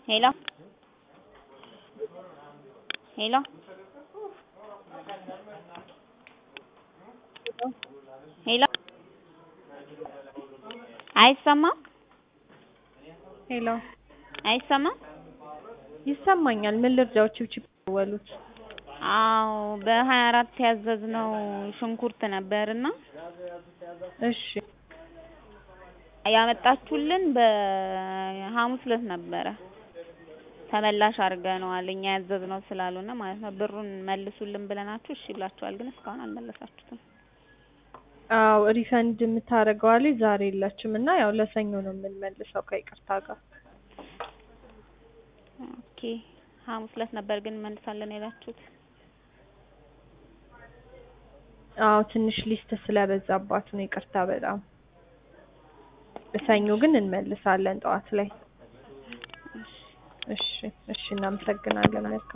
ሄሎ ሄሎ ሄሎ አይሰማም ሄሎ አይሰማም ይሰማኛል። ምን ልርዳው? ችብችብ ደወሉት። አዎ በ24 ያዘዝነው ሽንኩርት ነበርና እሺ ያመጣችሁልን በሐሙስ ዕለት ነበረ። ተመላሽ አድርገነዋል እኛ ያዘዝነው ስላልሆነ ማለት ነው። ብሩን መልሱልን ብለናችሁ እሺ ብላችኋል፣ ግን እስካሁን አልመለሳችሁትም። አዎ ሪፈንድ የምታደርገዋ ልጅ ዛሬ የለችም እና ያው ለሰኞ ነው የምንመልሰው ከይቅርታ ጋር። ኦኬ ሐሙስ ዕለት ነበር ግን እንመልሳለን ያላችሁት። አዎ ትንሽ ሊስት ስለበዛባት ነው ይቅርታ በጣም። ሰኞ ግን እንመልሳለን ጠዋት ላይ። እሺ እናመሰግናለን። መልካም